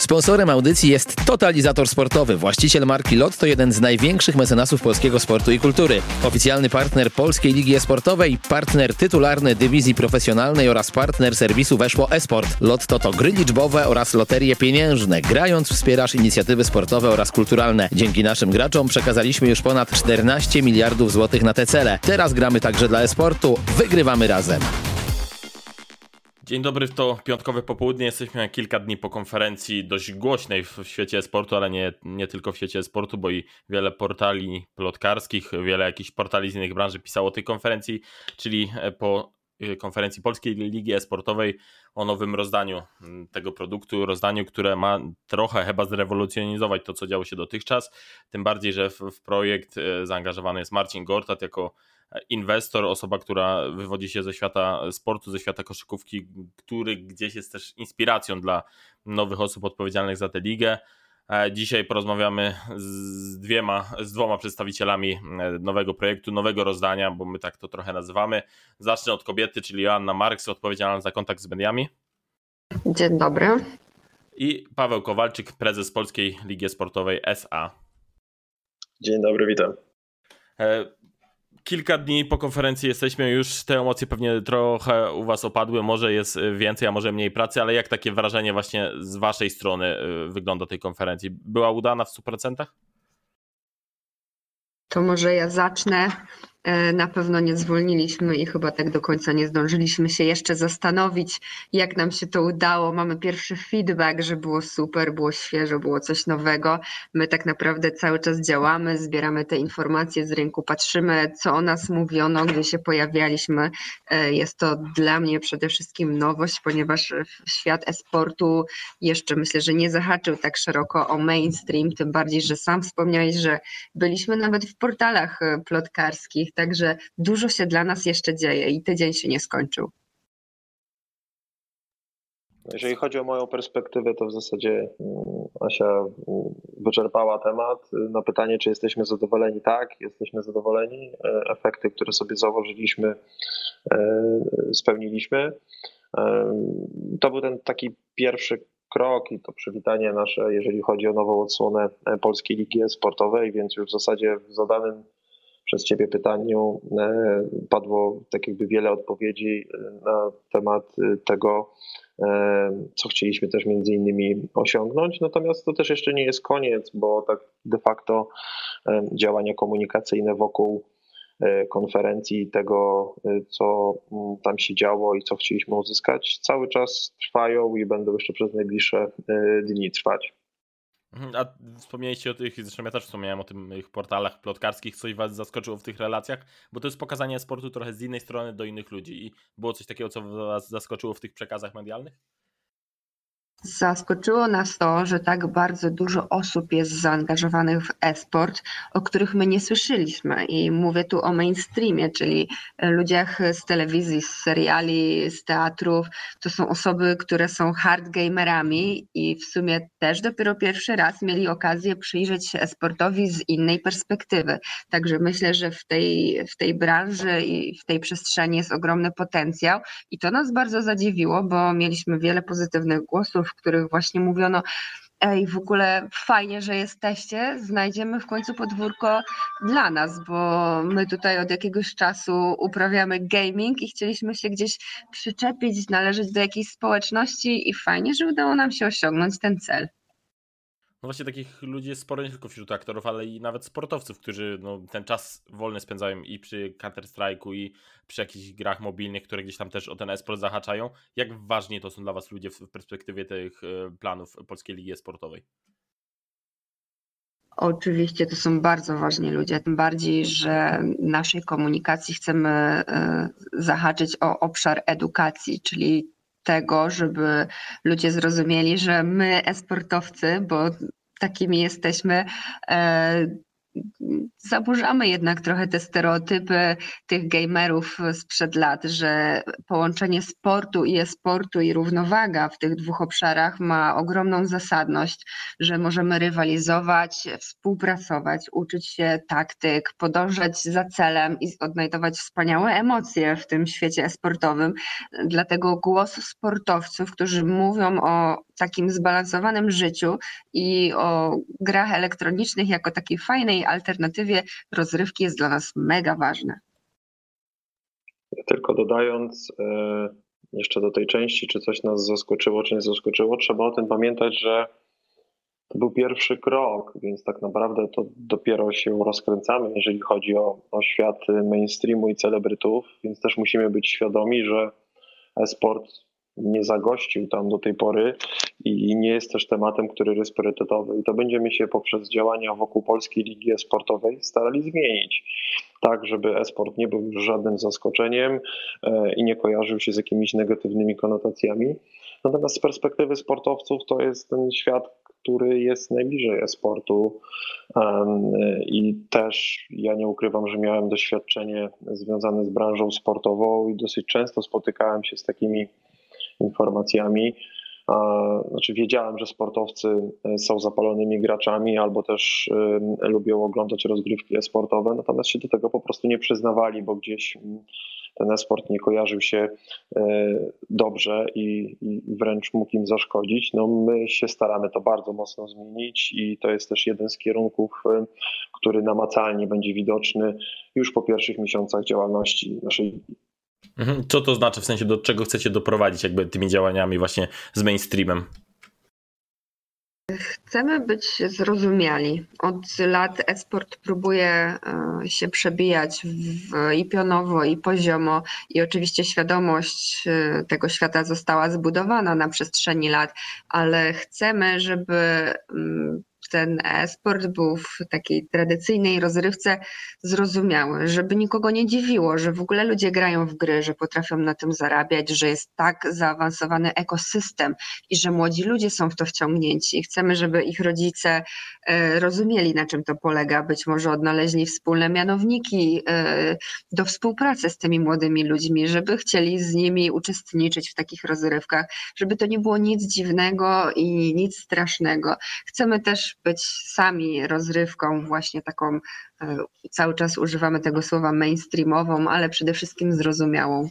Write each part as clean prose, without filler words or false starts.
Sponsorem audycji jest Totalizator Sportowy, właściciel marki LOT, to jeden z największych mecenasów polskiego sportu i kultury. Oficjalny partner Polskiej Ligi Esportowej, partner tytularny dywizji profesjonalnej oraz partner serwisu Weszło Esport. LOT to gry liczbowe oraz loterie pieniężne. Grając wspierasz inicjatywy sportowe oraz kulturalne. Dzięki naszym graczom przekazaliśmy już ponad 14 miliardów złotych na te cele. Teraz gramy także dla esportu. Wygrywamy razem. Dzień dobry, to piątkowe popołudnie. Jesteśmy kilka dni po konferencji dość głośnej w świecie e-sportu, ale nie tylko w świecie e-sportu, bo i wiele portali plotkarskich, wiele jakichś portali z innych branży pisało o tej konferencji, czyli po konferencji Polskiej Ligi Esportowej o nowym rozdaniu tego produktu, rozdaniu, które ma trochę chyba zrewolucjonizować to, co działo się dotychczas, tym bardziej, że w projekt zaangażowany jest Marcin Gortat jako inwestor, osoba, która wywodzi się ze świata sportu, ze świata koszykówki, który gdzieś jest też inspiracją dla nowych osób odpowiedzialnych za tę ligę. Dzisiaj porozmawiamy z dwoma przedstawicielami nowego projektu, nowego rozdania, bo my tak to trochę nazywamy. Zacznę od kobiety, czyli Joanna Marks, odpowiedzialna za kontakt z mediami. Dzień dobry. I Paweł Kowalczyk, prezes Polskiej Ligi Sportowej SA. Dzień dobry, witam. Kilka dni po konferencji jesteśmy, już te emocje pewnie trochę u was opadły, może jest więcej, a może mniej pracy, ale jak takie wrażenie właśnie z waszej strony wygląda tej konferencji? Była udana w 100%? To może ja zacznę. Na pewno nie zwolniliśmy i chyba tak do końca nie zdążyliśmy się jeszcze zastanowić, jak nam się to udało. Mamy pierwszy feedback, że było super, było świeżo, było coś nowego. My tak naprawdę cały czas działamy, zbieramy te informacje z rynku, patrzymy, co o nas mówiono, gdzie się pojawialiśmy. Jest to dla mnie przede wszystkim nowość, ponieważ świat e-sportu jeszcze myślę, że nie zahaczył tak szeroko o mainstream, tym bardziej, że sam wspomniałeś, że byliśmy nawet w portalach plotkarskich, także dużo się dla nas jeszcze dzieje i tydzień się nie skończył. Jeżeli chodzi o moją perspektywę, to w zasadzie Asia wyczerpała temat. Na pytanie, czy jesteśmy zadowoleni, tak, jesteśmy zadowoleni. Efekty, które sobie założyliśmy, spełniliśmy. To był ten taki pierwszy krok i to przywitanie nasze, jeżeli chodzi o nową odsłonę Polskiej Ligi Sportowej, więc już w zasadzie w zadanym przez Ciebie pytaniu padło tak jakby wiele odpowiedzi na temat tego, co chcieliśmy też między innymi osiągnąć. Natomiast to też jeszcze nie jest koniec, bo tak de facto działania komunikacyjne wokół konferencji, tego co tam się działo i co chcieliśmy uzyskać, cały czas trwają i będą jeszcze przez najbliższe dni trwać. A wspomnieliście o tych, zresztą ja też wspomniałem o tych portalach plotkarskich, coś was zaskoczyło w tych relacjach, bo to jest pokazanie sportu trochę z innej strony do innych ludzi i było coś takiego, co was zaskoczyło w tych przekazach medialnych? Zaskoczyło nas to, że tak bardzo dużo osób jest zaangażowanych w e-sport, o których my nie słyszeliśmy. I mówię tu o mainstreamie, czyli ludziach z telewizji, z seriali, z teatrów. To są osoby, które są hardgamerami i w sumie też dopiero pierwszy raz mieli okazję przyjrzeć się e-sportowi z innej perspektywy. Także myślę, że w tej branży i w tej przestrzeni jest ogromny potencjał i to nas bardzo zadziwiło, bo mieliśmy wiele pozytywnych głosów, w których właśnie mówiono: ej, w ogóle fajnie, że jesteście, znajdziemy w końcu podwórko dla nas, bo my tutaj od jakiegoś czasu uprawiamy gaming i chcieliśmy się gdzieś przyczepić, należeć do jakiejś społeczności i fajnie, że udało nam się osiągnąć ten cel. No właśnie takich ludzi jest sporo nie tylko wśród aktorów, ale i nawet sportowców, którzy ten czas wolny spędzają i przy Counter-Strike'u i przy jakichś grach mobilnych, które gdzieś tam też o ten e-sport zahaczają. Jak ważni to są dla was ludzie w perspektywie tych planów Polskiej Ligi Sportowej? Oczywiście to są bardzo ważni ludzie, tym bardziej, że w naszej komunikacji chcemy zahaczyć o obszar edukacji, czyli tego, żeby ludzie zrozumieli, że my e-sportowcy, bo takimi jesteśmy, zaburzamy jednak trochę te stereotypy tych gamerów sprzed lat, że połączenie sportu i e-sportu i równowaga w tych dwóch obszarach ma ogromną zasadność, że możemy rywalizować, współpracować, uczyć się taktyk, podążać za celem i odnajdować wspaniałe emocje w tym świecie e-sportowym. Dlatego głos sportowców, którzy mówią o takim zbalansowanym życiu i o grach elektronicznych jako takiej fajnej alternatywie rozrywki jest dla nas mega ważne. Tylko dodając jeszcze do tej części, czy coś nas zaskoczyło, czy nie zaskoczyło, trzeba o tym pamiętać, że to był pierwszy krok, więc tak naprawdę to dopiero się rozkręcamy, jeżeli chodzi o świat mainstreamu i celebrytów, więc też musimy być świadomi, że e-sport nie zagościł tam do tej pory i nie jest też tematem, który jest priorytetowy. I to będziemy się poprzez działania wokół Polskiej Ligi E-Sportowej starali zmienić. Tak, żeby e-sport nie był już żadnym zaskoczeniem i nie kojarzył się z jakimiś negatywnymi konotacjami. Natomiast z perspektywy sportowców to jest ten świat, który jest najbliżej e-sportu i też ja nie ukrywam, że miałem doświadczenie związane z branżą sportową i dosyć często spotykałem się z takimi informacjami. Znaczy wiedziałem, że sportowcy są zapalonymi graczami albo też lubią oglądać rozgrywki e-sportowe, natomiast się do tego po prostu nie przyznawali, bo gdzieś ten e-sport nie kojarzył się dobrze i wręcz mógł im zaszkodzić. No my się staramy to bardzo mocno zmienić i to jest też jeden z kierunków, który namacalnie będzie widoczny już po pierwszych miesiącach działalności naszej ligi. Co to znaczy, w sensie do czego chcecie doprowadzić jakby tymi działaniami właśnie z mainstreamem? Chcemy być zrozumiali. Od lat e-sport próbuje się przebijać i pionowo, i poziomo, i oczywiście świadomość tego świata została zbudowana na przestrzeni lat, ale chcemy, żeby ten e-sport był w takiej tradycyjnej rozrywce zrozumiały, żeby nikogo nie dziwiło, że w ogóle ludzie grają w gry, że potrafią na tym zarabiać, że jest tak zaawansowany ekosystem i że młodzi ludzie są w to wciągnięci. Chcemy, żeby ich rodzice rozumieli, na czym to polega, być może odnaleźli wspólne mianowniki do współpracy z tymi młodymi ludźmi, żeby chcieli z nimi uczestniczyć w takich rozrywkach, żeby to nie było nic dziwnego i nic strasznego. Chcemy też być sami rozrywką, właśnie taką, cały czas używamy tego słowa mainstreamową, ale przede wszystkim zrozumiałą.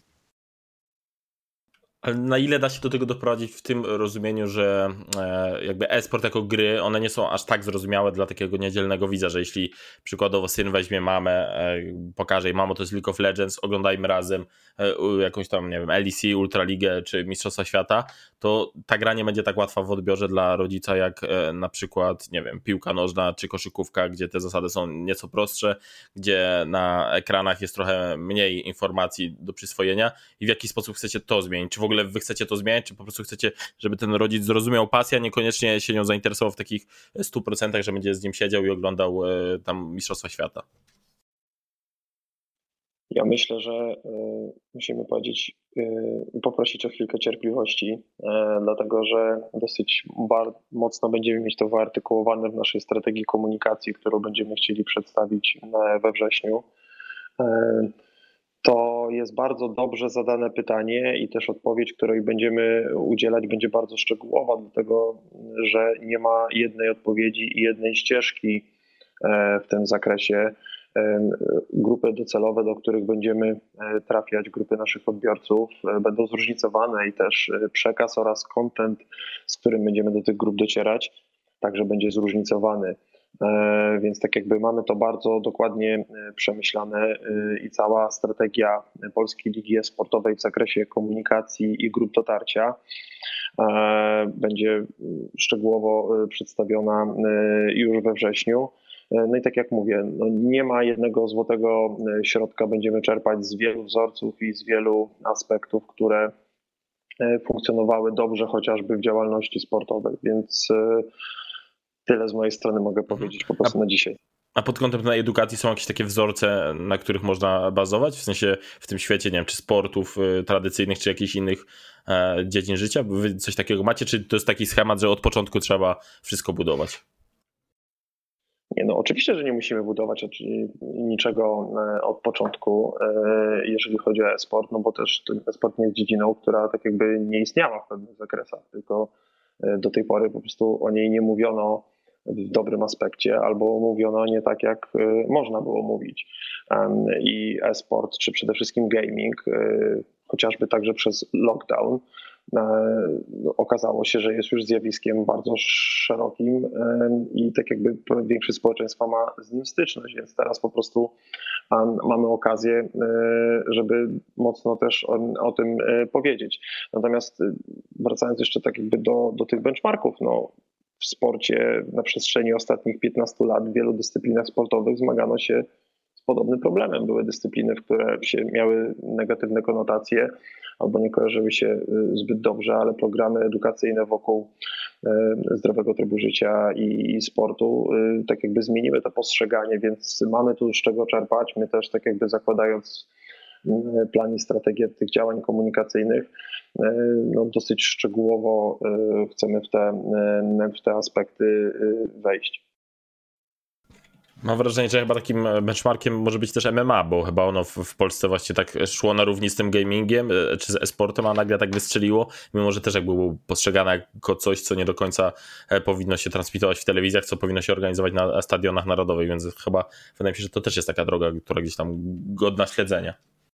Ale na ile da się do tego doprowadzić w tym rozumieniu, że jakby e-sport jako gry, one nie są aż tak zrozumiałe dla takiego niedzielnego widza, że jeśli przykładowo syn weźmie mamę, pokaże jej, mamo, to jest League of Legends, oglądajmy razem jakąś tam, nie wiem, LEC, Ultraligę czy Mistrzostwa Świata, to ta gra nie będzie tak łatwa w odbiorze dla rodzica jak na przykład, nie wiem, piłka nożna czy koszykówka, gdzie te zasady są nieco prostsze, gdzie na ekranach jest trochę mniej informacji do przyswojenia i w jaki sposób chcecie to zmienić? Czy w ogóle wy chcecie to zmieniać, czy po prostu chcecie, żeby ten rodzic zrozumiał pasję, a niekoniecznie się nią zainteresował w takich 100%, że będzie z nim siedział i oglądał tam Mistrzostwa Świata? Ja myślę, że musimy powiedzieć i poprosić o chwilkę cierpliwości, dlatego że dosyć mocno będziemy mieć to wyartykułowane w naszej strategii komunikacji, którą będziemy chcieli przedstawić we wrześniu. To jest bardzo dobrze zadane pytanie i też odpowiedź, której będziemy udzielać, będzie bardzo szczegółowa, dlatego że nie ma jednej odpowiedzi i jednej ścieżki w tym zakresie. Grupy docelowe, do których będziemy trafiać, grupy naszych odbiorców będą zróżnicowane i też przekaz oraz content, z którym będziemy do tych grup docierać, także będzie zróżnicowany. Więc tak jakby mamy to bardzo dokładnie przemyślane i cała strategia Polskiej Ligi E-Sportowej w zakresie komunikacji i grup dotarcia będzie szczegółowo przedstawiona już we wrześniu. No i tak jak mówię, no nie ma jednego złotego środka, będziemy czerpać z wielu wzorców i z wielu aspektów, które funkcjonowały dobrze chociażby w działalności sportowej, więc tyle z mojej strony mogę powiedzieć po prostu na dzisiaj. A pod kątem tej edukacji są jakieś takie wzorce, na których można bazować? W sensie w tym świecie, nie wiem, czy sportów tradycyjnych, czy jakichś innych dziedzin życia? Wy coś takiego macie? Czy to jest taki schemat, że od początku trzeba wszystko budować? Nie, no oczywiście, że nie musimy budować niczego od początku, jeżeli chodzi o e-sport, no bo też ten e-sport nie jest dziedziną, która tak jakby nie istniała w pewnych zakresach, tylko do tej pory po prostu o niej nie mówiono w dobrym aspekcie albo mówiono nie tak, jak można było mówić. I e-sport, czy przede wszystkim gaming, chociażby także przez lockdown, okazało się, że jest już zjawiskiem bardzo szerokim i tak jakby większość społeczeństwa ma z nim styczność, więc teraz po prostu mamy okazję, żeby mocno też o tym powiedzieć. Natomiast wracając jeszcze tak jakby do tych benchmarków, no w sporcie na przestrzeni ostatnich 15 lat w wielu dyscyplinach sportowych zmagano się z podobnym problemem. Były dyscypliny, w które miały negatywne konotacje albo nie kojarzyły się zbyt dobrze, ale programy edukacyjne wokół zdrowego trybu życia i sportu tak jakby zmieniły to postrzeganie, więc mamy tu z czego czerpać. My też tak jakby zakładając plan i strategię tych działań komunikacyjnych, no dosyć szczegółowo chcemy w te aspekty wejść. Mam wrażenie, że chyba takim benchmarkiem może być też MMA, bo chyba ono w Polsce właśnie tak szło na równi z tym gamingiem czy z e-sportem, a nagle tak wystrzeliło, mimo że też jakby było postrzegane jako coś, co nie do końca powinno się transmitować w telewizjach, co powinno się organizować na stadionach narodowych, więc chyba wydaje mi się, że to też jest taka droga, która gdzieś tam godna śledzenia.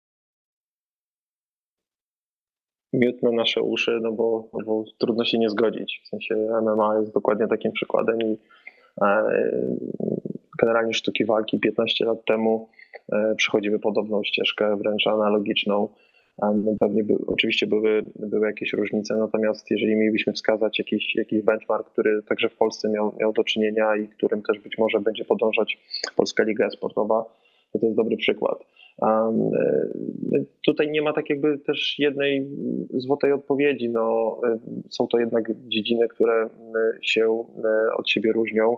Miód na nasze uszy, no bo trudno się nie zgodzić. W sensie MMA jest dokładnie takim przykładem i generalnie sztuki walki 15 lat temu przechodziły podobną ścieżkę, wręcz analogiczną. Pewnie oczywiście były jakieś różnice, natomiast jeżeli mielibyśmy wskazać jakiś benchmark, który także w Polsce miał do czynienia i którym też być może będzie podążać Polska Liga Sportowa, to jest dobry przykład. Tutaj nie ma tak jakby też jednej złotej odpowiedzi. No, są to jednak dziedziny, które się od siebie różnią.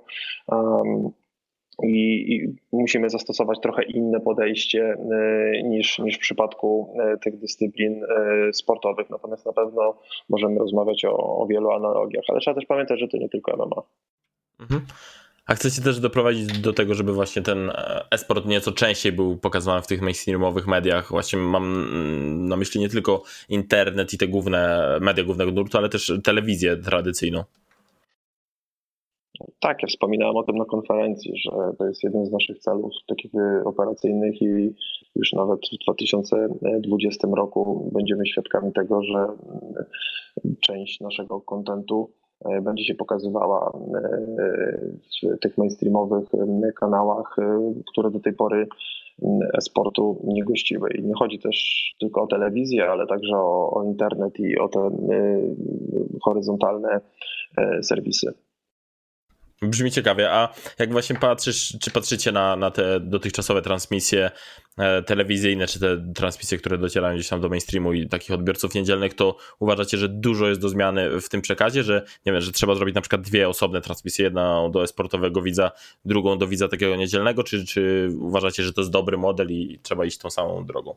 I musimy zastosować trochę inne podejście niż w przypadku tych dyscyplin sportowych. Natomiast na pewno możemy rozmawiać o wielu analogiach, ale trzeba też pamiętać, że to nie tylko MMA. Mhm. A chcecie też doprowadzić do tego, żeby właśnie ten e-sport nieco częściej był pokazywany w tych mainstreamowych mediach. Właśnie mam na myśli nie tylko internet i te główne media głównego nurtu, ale też telewizję tradycyjną. Tak, ja wspominałem o tym na konferencji, że to jest jeden z naszych celów takich operacyjnych i już nawet w 2020 roku będziemy świadkami tego, że część naszego kontentu będzie się pokazywała w tych mainstreamowych kanałach, które do tej pory e-sportu nie gościły. I nie chodzi też tylko o telewizję, ale także o internet i o te horyzontalne serwisy. Brzmi ciekawie, a jak właśnie patrzycie na te dotychczasowe transmisje telewizyjne, czy te transmisje, które docierają gdzieś tam do mainstreamu i takich odbiorców niedzielnych, to uważacie, że dużo jest do zmiany w tym przekazie, że nie wiem, że trzeba zrobić na przykład dwie osobne transmisje, jedną do e-sportowego widza, drugą do widza takiego niedzielnego, czy uważacie, że to jest dobry model i trzeba iść tą samą drogą?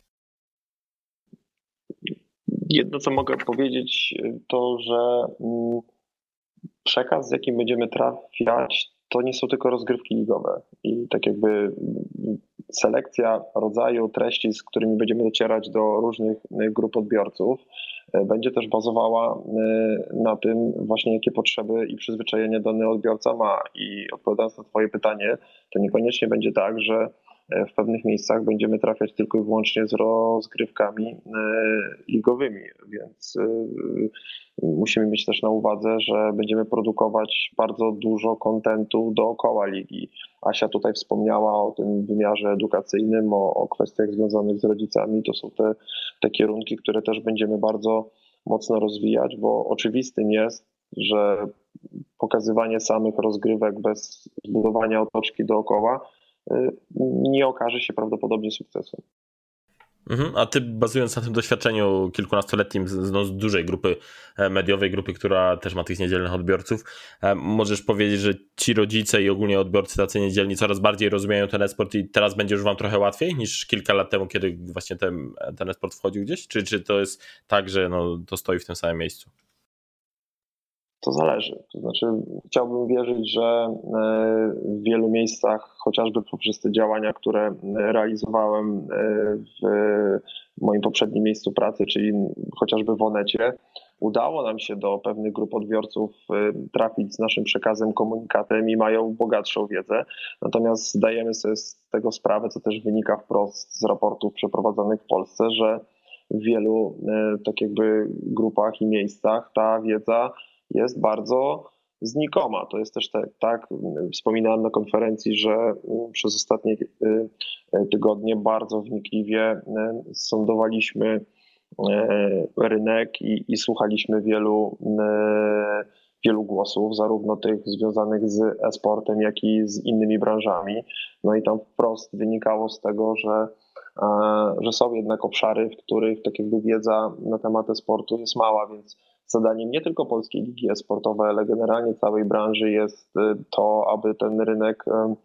Jedno, co mogę powiedzieć, to, że przekaz, z jakim będziemy trafiać, to nie są tylko rozgrywki ligowe i tak jakby selekcja rodzaju treści, z którymi będziemy docierać do różnych grup odbiorców, będzie też bazowała na tym właśnie, jakie potrzeby i przyzwyczajenie dany odbiorca ma. I odpowiadając na Twoje pytanie, to niekoniecznie będzie tak, że w pewnych miejscach będziemy trafiać tylko i wyłącznie z rozgrywkami ligowymi, więc musimy mieć też na uwadze, że będziemy produkować bardzo dużo kontentu dookoła ligi. Asia tutaj wspomniała o tym wymiarze edukacyjnym, o kwestiach związanych z rodzicami. To są te kierunki, które też będziemy bardzo mocno rozwijać, bo oczywistym jest, że pokazywanie samych rozgrywek bez zbudowania otoczki dookoła nie okaże się prawdopodobnie sukcesem. A ty, bazując na tym doświadczeniu kilkunastoletnim z dużej grupy mediowej, grupy, która też ma tych niedzielnych odbiorców, możesz powiedzieć, że ci rodzice i ogólnie odbiorcy tacy niedzielni coraz bardziej rozumieją ten e-sport i teraz będzie już wam trochę łatwiej niż kilka lat temu, kiedy właśnie ten e-sport wchodził gdzieś? Czy to jest tak, że to stoi w tym samym miejscu? To zależy. To znaczy, chciałbym wierzyć, że w wielu miejscach, chociażby poprzez te działania, które realizowałem w moim poprzednim miejscu pracy, czyli chociażby w Onecie, udało nam się do pewnych grup odbiorców trafić z naszym przekazem, komunikatem i mają bogatszą wiedzę. Natomiast zdajemy sobie z tego sprawę, co też wynika wprost z raportów przeprowadzonych w Polsce, że w wielu tak jakby grupach i miejscach ta wiedza jest bardzo znikoma. To jest też tak, wspominałem na konferencji, że przez ostatnie tygodnie bardzo wnikliwie sondowaliśmy rynek i słuchaliśmy wielu głosów, zarówno tych związanych z e-sportem, jak i z innymi branżami. No i tam wprost wynikało z tego, że są jednak obszary, w których tak jakby wiedza na temat e-sportu jest mała, więc zadaniem nie tylko Polskiej Ligi E-Sportowej, ale generalnie całej branży jest to, aby ten rynek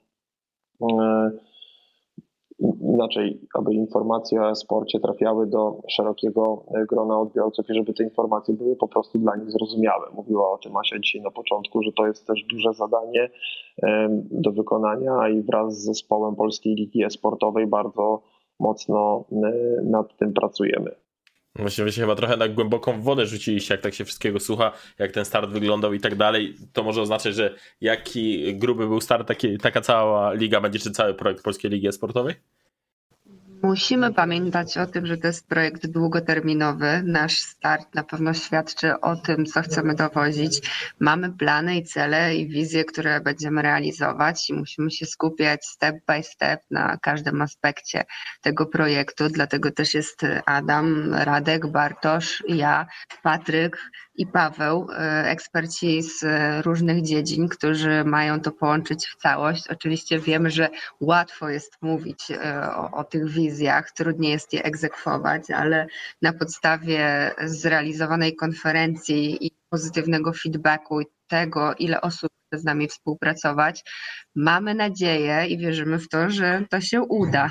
inaczej, aby informacje o e-sporcie trafiały do szerokiego grona odbiorców i żeby te informacje były po prostu dla nich zrozumiałe. Mówiła o tym Asia dzisiaj na początku, że to jest też duże zadanie do wykonania i wraz z zespołem Polskiej Ligi E-Sportowej bardzo mocno nad tym pracujemy. Właśnie wy się chyba trochę na głęboką wodę rzuciliście, jak tak się wszystkiego słucha, jak ten start wyglądał i tak dalej. To może oznaczać, że jaki gruby był start, taka cała liga będzie, czy cały projekt Polskiej Ligi E-Sportowej? Musimy pamiętać o tym, że to jest projekt długoterminowy. Nasz start na pewno świadczy o tym, co chcemy dowozić. Mamy plany i cele i wizje, które będziemy realizować i musimy się skupiać step by step na każdym aspekcie tego projektu. Dlatego też jest Adam, Radek, Bartosz, ja, Patryk i Paweł, eksperci z różnych dziedzin, którzy mają to połączyć w całość. Oczywiście wiemy, że łatwo jest mówić o tych wizjach, trudniej jest je egzekwować, ale na podstawie zrealizowanej konferencji i pozytywnego feedbacku i tego, ile osób chce z nami współpracować, mamy nadzieję i wierzymy w to, że to się uda.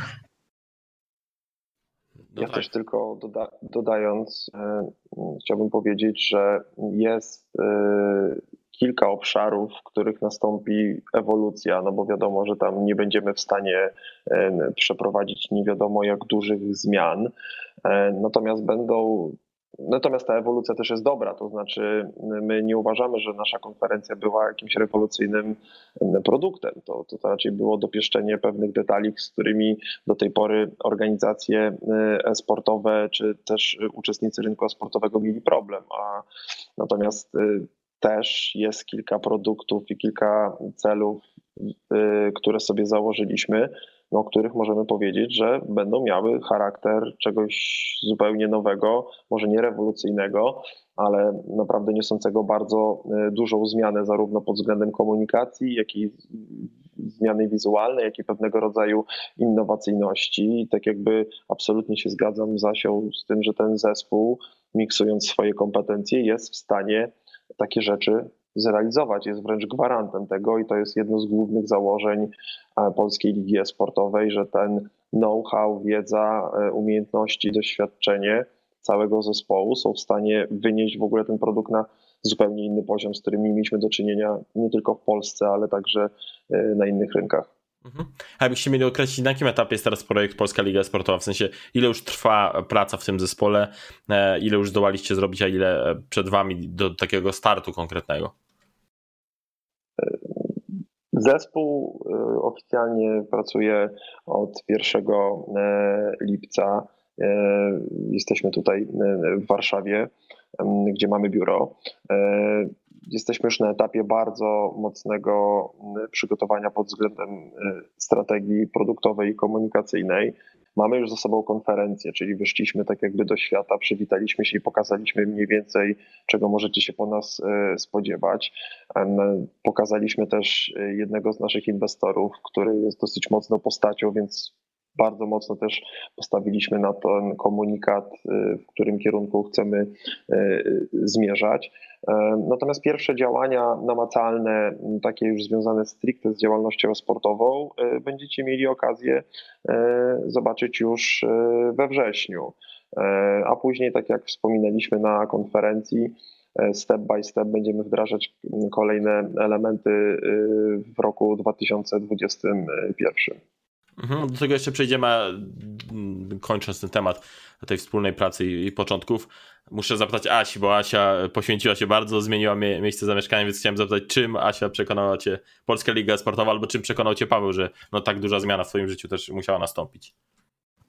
Ja też tylko dodając, chciałbym powiedzieć, że jest kilka obszarów, w których nastąpi ewolucja, no bo wiadomo, że tam nie będziemy w stanie przeprowadzić nie wiadomo jak dużych zmian, natomiast ta ewolucja też jest dobra, to znaczy my nie uważamy, że nasza konferencja była jakimś rewolucyjnym produktem. To raczej było dopieszczenie pewnych detali, z którymi do tej pory organizacje e-sportowe czy też uczestnicy rynku e-sportowego mieli problem. Natomiast też jest kilka produktów i kilka celów, które sobie założyliśmy, o których możemy powiedzieć, że będą miały charakter czegoś zupełnie nowego, może nie rewolucyjnego, ale naprawdę niosącego bardzo dużą zmianę zarówno pod względem komunikacji, jak i zmiany wizualnej, jak i pewnego rodzaju innowacyjności. I tak jakby absolutnie się zgadzam z Asią z tym, że ten zespół, miksując swoje kompetencje, jest w stanie takie rzeczy zrealizować, jest wręcz gwarantem tego i to jest jedno z głównych założeń Polskiej Ligi E-Sportowej, że ten know-how, wiedza, umiejętności, doświadczenie całego zespołu są w stanie wynieść w ogóle ten produkt na zupełnie inny poziom, z którymi mieliśmy do czynienia nie tylko w Polsce, ale także na innych rynkach. A jakbyście mieli określić, na jakim etapie jest teraz projekt Polska Liga Sportowa? W sensie, ile już trwa praca w tym zespole, ile już zdołaliście zrobić, a ile przed wami do takiego startu konkretnego? Zespół oficjalnie pracuje od 1 lipca. Jesteśmy tutaj w Warszawie, gdzie mamy biuro. Jesteśmy już na etapie bardzo mocnego przygotowania pod względem strategii produktowej i komunikacyjnej. Mamy już za sobą konferencję, czyli wyszliśmy tak jakby do świata, przywitaliśmy się i pokazaliśmy mniej więcej, czego możecie się po nas spodziewać. Pokazaliśmy też jednego z naszych inwestorów, który jest dosyć mocną postacią, więc bardzo mocno też postawiliśmy na ten komunikat, w którym kierunku chcemy zmierzać. Natomiast pierwsze działania namacalne, takie już związane stricte z działalnością sportową, będziecie mieli okazję zobaczyć już we wrześniu. A później, tak jak wspominaliśmy na konferencji, step by step będziemy wdrażać kolejne elementy w roku 2021. Do tego jeszcze przejdziemy, kończąc ten temat tej wspólnej pracy i początków. Muszę zapytać Asi, bo Asia poświęciła się bardzo, zmieniła miejsce zamieszkania, więc chciałem zapytać, czym Asia przekonała cię Polska Liga Sportowa, albo czym przekonał cię Paweł, że tak duża zmiana w twoim życiu też musiała nastąpić?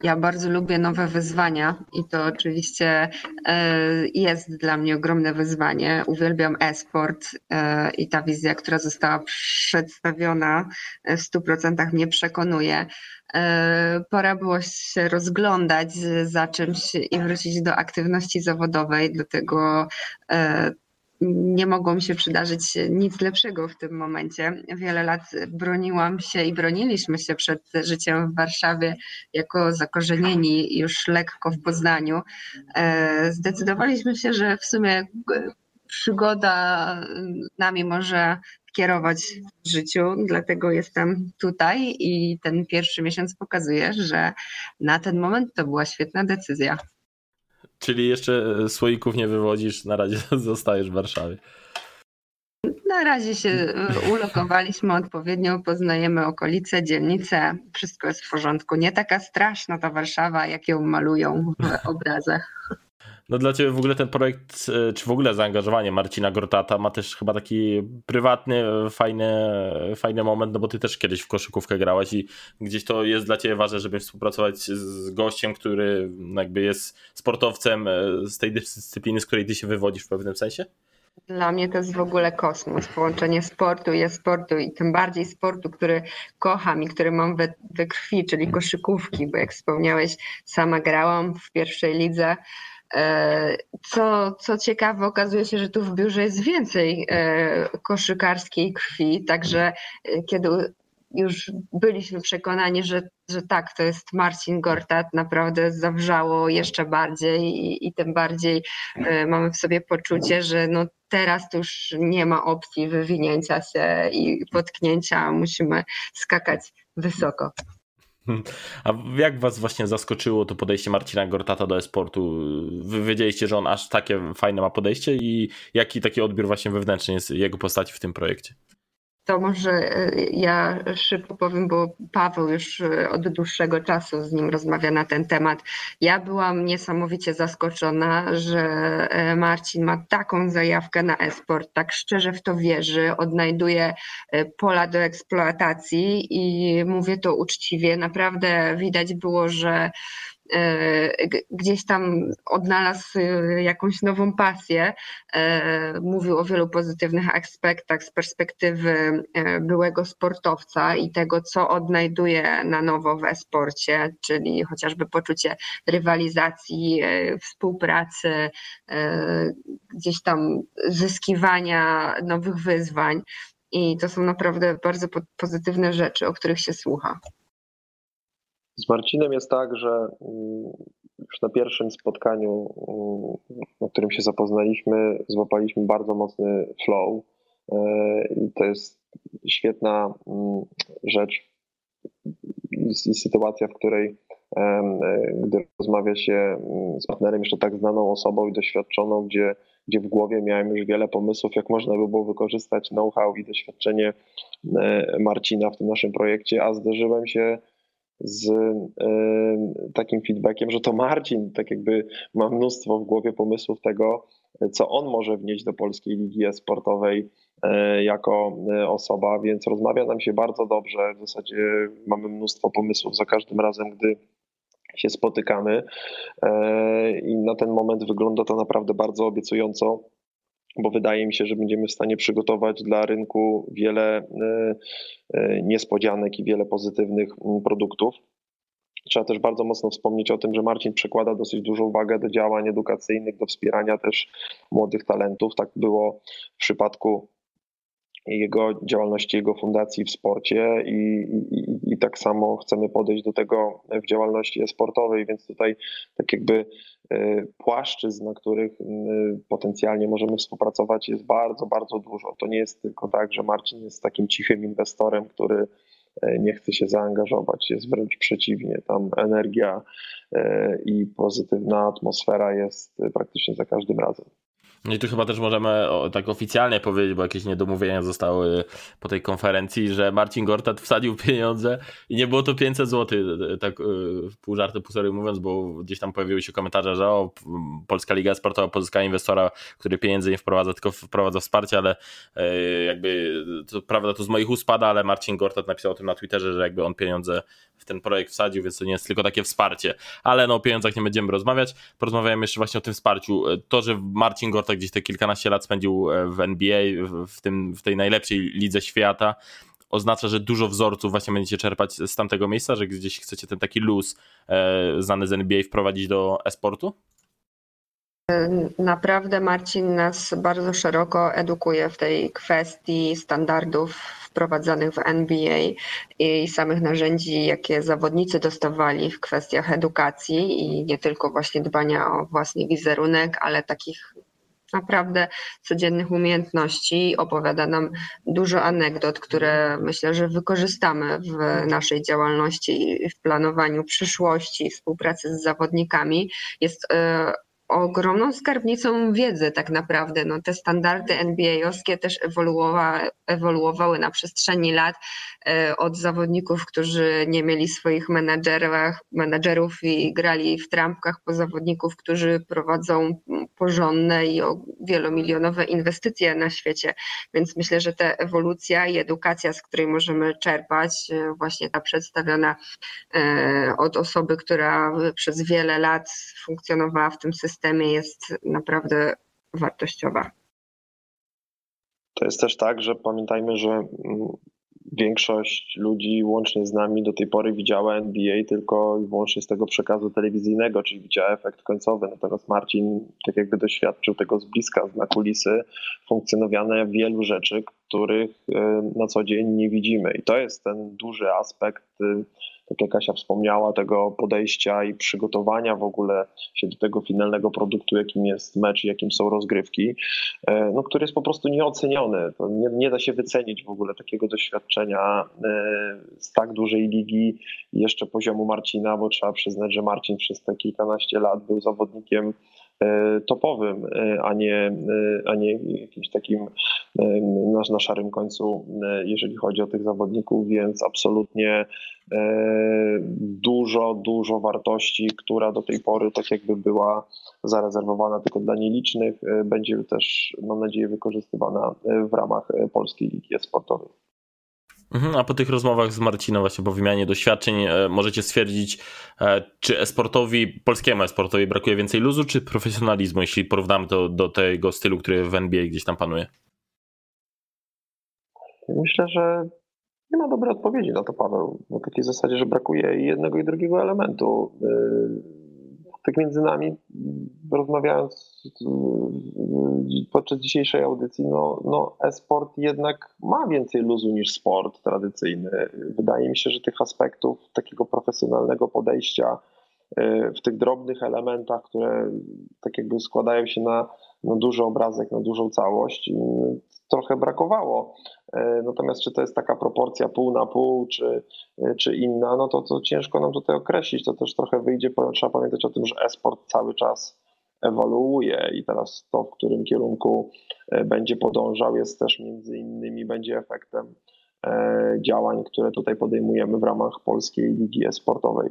Ja bardzo lubię nowe wyzwania i to oczywiście jest dla mnie ogromne wyzwanie. Uwielbiam e-sport i ta wizja, która została przedstawiona w 100% mnie przekonuje. Pora było się rozglądać za czymś i wrócić do aktywności zawodowej, dlatego nie mogło mi się przydarzyć nic lepszego w tym momencie. Wiele lat broniłam się i broniliśmy się przed życiem w Warszawie jako zakorzenieni już lekko w Poznaniu. Zdecydowaliśmy się, że w sumie przygoda nami może kierować w życiu, dlatego jestem tutaj i ten pierwszy miesiąc pokazuje, że na ten moment to była świetna decyzja. Czyli jeszcze słoików nie wywodzisz, na razie zostajesz w Warszawie. Na razie się ulokowaliśmy odpowiednio, poznajemy okolice, dzielnice, wszystko jest w porządku. Nie taka straszna ta Warszawa, jak ją malują w obrazach. No dla ciebie w ogóle ten projekt, czy w ogóle zaangażowanie Marcina Gortata ma też chyba taki prywatny, fajny moment, no bo ty też kiedyś w koszykówkę grałeś i gdzieś to jest dla ciebie ważne, żeby współpracować z gościem, który jakby jest sportowcem z tej dyscypliny, z której ty się wywodzisz w pewnym sensie? Dla mnie to jest w ogóle kosmos, połączenie sportu i e-sportu i tym bardziej sportu, który kocham i który mam we krwi, czyli koszykówki, bo jak wspomniałeś, sama grałam w pierwszej lidze. Co ciekawe, okazuje się, że tu w biurze jest więcej koszykarskiej krwi, także kiedy już byliśmy przekonani, że tak, to jest Marcin Gortat, naprawdę zawrzało jeszcze bardziej i tym bardziej mamy w sobie poczucie, że no teraz to już nie ma opcji wywinięcia się i potknięcia, musimy skakać wysoko. A jak was właśnie zaskoczyło to podejście Marcina Gortata do e-sportu? Wy wiedzieliście, że on aż takie fajne ma podejście i jaki taki odbiór właśnie wewnętrzny jest jego postaci w tym projekcie? To może ja szybko powiem, bo Paweł już od dłuższego czasu z nim rozmawia na ten temat. Ja byłam niesamowicie zaskoczona, że Marcin ma taką zajawkę na e-sport, tak szczerze w to wierzy, odnajduje pola do eksploatacji i mówię to uczciwie. Naprawdę widać było, że gdzieś tam odnalazł jakąś nową pasję. Mówił o wielu pozytywnych aspektach z perspektywy byłego sportowca i tego, co odnajduje na nowo w e-sporcie, czyli chociażby poczucie rywalizacji, współpracy, gdzieś tam zyskiwania nowych wyzwań. I to są naprawdę bardzo pozytywne rzeczy, o których się słucha. Z Marcinem jest tak, że już na pierwszym spotkaniu, na którym się zapoznaliśmy, złapaliśmy bardzo mocny flow. I to jest świetna rzecz i sytuacja, w której gdy rozmawia się z partnerem, jeszcze tak znaną osobą i doświadczoną, gdzie w głowie miałem już wiele pomysłów, jak można by było wykorzystać know-how i doświadczenie Marcina w tym naszym projekcie, a zderzyłem się z takim feedbackiem, że to Marcin tak jakby ma mnóstwo w głowie pomysłów tego, co on może wnieść do polskiej ligi e-sportowej jako osoba, więc rozmawia nam się bardzo dobrze. W zasadzie mamy mnóstwo pomysłów za każdym razem, gdy się spotykamy i na ten moment wygląda to naprawdę bardzo obiecująco, bo wydaje mi się, że będziemy w stanie przygotować dla rynku wiele niespodzianek i wiele pozytywnych produktów. Trzeba też bardzo mocno wspomnieć o tym, że Marcin przykłada dosyć dużą uwagę do działań edukacyjnych, do wspierania też młodych talentów. Tak było w przypadku jego działalności, jego fundacji w sporcie i tak samo chcemy podejść do tego w działalności e-sportowej, więc tutaj tak jakby płaszczyzn, na których potencjalnie możemy współpracować, jest bardzo, bardzo dużo. To nie jest tylko tak, że Marcin jest takim cichym inwestorem, który nie chce się zaangażować, jest wręcz przeciwnie. Tam energia i pozytywna atmosfera jest praktycznie za każdym razem. No i tu chyba też możemy tak oficjalnie powiedzieć, bo jakieś niedomówienia zostały po tej konferencji, że Marcin Gortat wsadził pieniądze i nie było to 500 zł, tak pół żartem, pół serio mówiąc, bo gdzieś tam pojawiły się komentarze, że Polska Liga Sportowa pozyskała inwestora, który pieniędzy nie wprowadza, tylko wprowadza wsparcie, ale jakby to prawda, to z moich ust pada, ale Marcin Gortat napisał o tym na Twitterze, że jakby on pieniądze w ten projekt wsadził, więc to nie jest tylko takie wsparcie. Ale no o pieniądzach nie będziemy rozmawiać. Porozmawiamy jeszcze właśnie o tym wsparciu. To, że Marcin Gortat gdzieś te kilkanaście lat spędził w NBA, w tej najlepszej lidze świata, oznacza, że dużo wzorców właśnie będziecie czerpać z tamtego miejsca, że gdzieś chcecie ten taki luz znany z NBA wprowadzić do e-sportu? Naprawdę Marcin nas bardzo szeroko edukuje w tej kwestii standardów wprowadzanych w NBA i samych narzędzi, jakie zawodnicy dostawali w kwestiach edukacji i nie tylko właśnie dbania o własny wizerunek, ale takich naprawdę codziennych umiejętności. Opowiada nam dużo anegdot, które myślę, że wykorzystamy w naszej działalności i w planowaniu przyszłości, współpracy z zawodnikami. Jest ogromną skarbnicą wiedzy tak naprawdę. No, te standardy NBA-owskie też ewoluowały na przestrzeni lat od zawodników, którzy nie mieli swoich menadżerów i grali w trampkach, po zawodników, którzy prowadzą porządne i wielomilionowe inwestycje na świecie. Więc myślę, że ta ewolucja i edukacja, z której możemy czerpać, właśnie ta przedstawiona od osoby, która przez wiele lat funkcjonowała w tym systemie, jest naprawdę wartościowa. To jest też tak, że pamiętajmy, że większość ludzi łącznie z nami do tej pory widziała NBA tylko i wyłącznie z tego przekazu telewizyjnego, czyli widziała efekt końcowy. Natomiast Marcin tak jakby doświadczył tego z bliska, zna kulisy funkcjonowania wielu rzeczy, których na co dzień nie widzimy. I to jest ten duży aspekt, tak jak Kasia wspomniała, tego podejścia i przygotowania w ogóle się do tego finalnego produktu, jakim jest mecz i jakim są rozgrywki, no, który jest po prostu nieoceniony. To nie da się wycenić w ogóle takiego doświadczenia z tak dużej ligi i jeszcze poziomu Marcina, bo trzeba przyznać, że Marcin przez te kilkanaście lat był zawodnikiem topowym, a nie jakimś takim na szarym końcu, jeżeli chodzi o tych zawodników, więc absolutnie dużo wartości, która do tej pory tak jakby była zarezerwowana tylko dla nielicznych, będzie też, mam nadzieję, wykorzystywana w ramach Polskiej Ligi Sportowej. A po tych rozmowach z Marcinem właśnie po wymianie doświadczeń możecie stwierdzić, czy polskiemu e-sportowi brakuje więcej luzu, czy profesjonalizmu, jeśli porównamy to do tego stylu, który w NBA gdzieś tam panuje? Myślę, że nie ma dobrej odpowiedzi na to, Paweł. W takiej zasadzie, że brakuje i jednego i drugiego elementu. Tak między nami, rozmawiając podczas dzisiejszej audycji, no e-sport jednak ma więcej luzu niż sport tradycyjny. Wydaje mi się, że tych aspektów takiego profesjonalnego podejścia w tych drobnych elementach, które tak jakby składają się na duży obrazek, na dużą całość, trochę brakowało. Natomiast czy to jest taka proporcja pół na pół, czy inna, no to ciężko nam tutaj określić. To też trochę wyjdzie, trzeba pamiętać o tym, że e-sport cały czas ewoluuje i teraz to, w którym kierunku będzie podążał, jest też między innymi będzie efektem działań, które tutaj podejmujemy w ramach Polskiej Ligi Sportowej.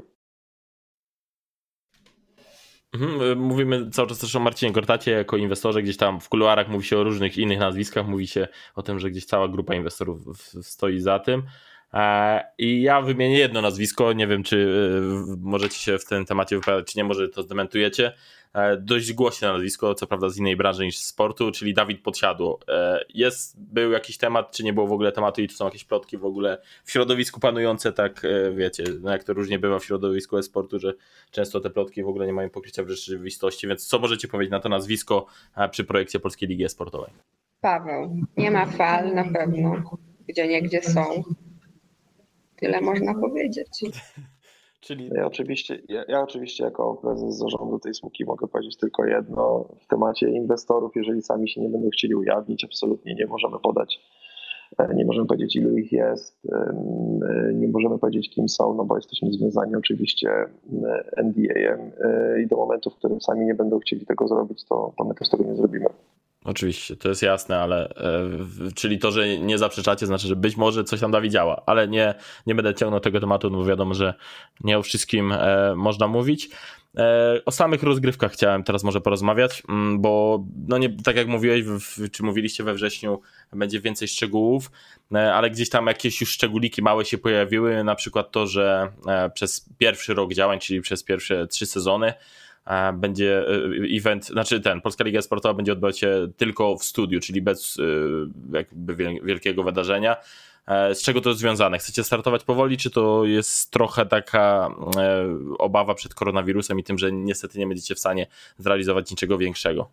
Mówimy cały czas też o Marcinie Gortacie jako inwestorze, gdzieś tam w kuluarach mówi się o różnych innych nazwiskach, mówi się o tym, że gdzieś cała grupa inwestorów stoi za tym. I ja wymienię jedno nazwisko, nie wiem, czy możecie się w tym temacie wypowiadać, czy nie, może to zdementujecie. Dość głośne nazwisko, co prawda z innej branży niż sportu, czyli Dawid Podsiadło. Był jakiś temat, czy nie było w ogóle tematu i to są jakieś plotki w ogóle w środowisku panujące, tak wiecie, no jak to różnie bywa w środowisku e-sportu, że często te plotki w ogóle nie mają pokrycia w rzeczywistości, więc co możecie powiedzieć na to nazwisko przy projekcie Polskiej Ligi Sportowej? Paweł, nie ma fal na pewno, gdzie są. Tyle można powiedzieć. Czyli... Ja oczywiście jako prezes zarządu tej spółki mogę powiedzieć tylko jedno. W temacie inwestorów, jeżeli sami się nie będą chcieli ujawnić, absolutnie nie możemy powiedzieć, ilu ich jest, nie możemy powiedzieć, kim są, no bo jesteśmy związani oczywiście NDA-em i do momentu, w którym sami nie będą chcieli tego zrobić, to my też tego nie zrobimy. Oczywiście, to jest jasne, ale czyli to, że nie zaprzeczacie, znaczy, że być może coś tam Dawid działa, ale nie będę ciągnął tego tematu, no bo wiadomo, że nie o wszystkim można mówić. O samych rozgrywkach chciałem teraz może porozmawiać, bo no nie, tak jak mówiłeś, czy mówiliście we wrześniu, będzie więcej szczegółów, ale gdzieś tam jakieś już szczególiki małe się pojawiły, na przykład to, że przez pierwszy rok działań, czyli przez pierwsze 3 sezony będzie event, znaczy Polska Liga Sportowa będzie odbywać się tylko w studiu, czyli bez jakby wielkiego wydarzenia. Z czego to jest związane? Chcecie startować powoli, czy to jest trochę taka obawa przed koronawirusem i tym, że niestety nie będziecie w stanie zrealizować niczego większego?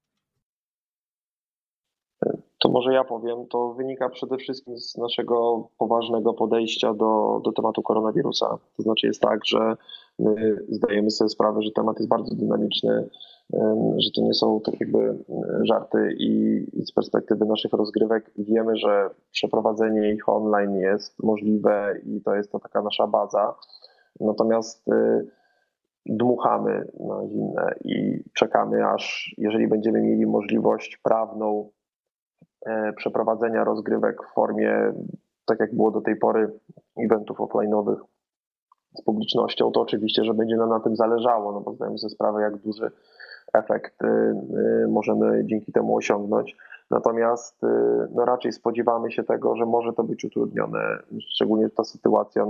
To może ja powiem, to wynika przede wszystkim z naszego poważnego podejścia do tematu koronawirusa. To znaczy jest tak, że my zdajemy sobie sprawę, że temat jest bardzo dynamiczny, że to nie są tak jakby żarty i z perspektywy naszych rozgrywek wiemy, że przeprowadzenie ich online jest możliwe i to jest to taka nasza baza. Natomiast dmuchamy na zimne i czekamy, aż jeżeli będziemy mieli możliwość prawną przeprowadzenia rozgrywek w formie, tak jak było do tej pory, eventów offline'owych z publicznością, to oczywiście, że będzie nam na tym zależało, no bo zdajemy sobie sprawę, jak duży efekt możemy dzięki temu osiągnąć. Natomiast no raczej spodziewamy się tego, że może to być utrudnione, szczególnie ta sytuacja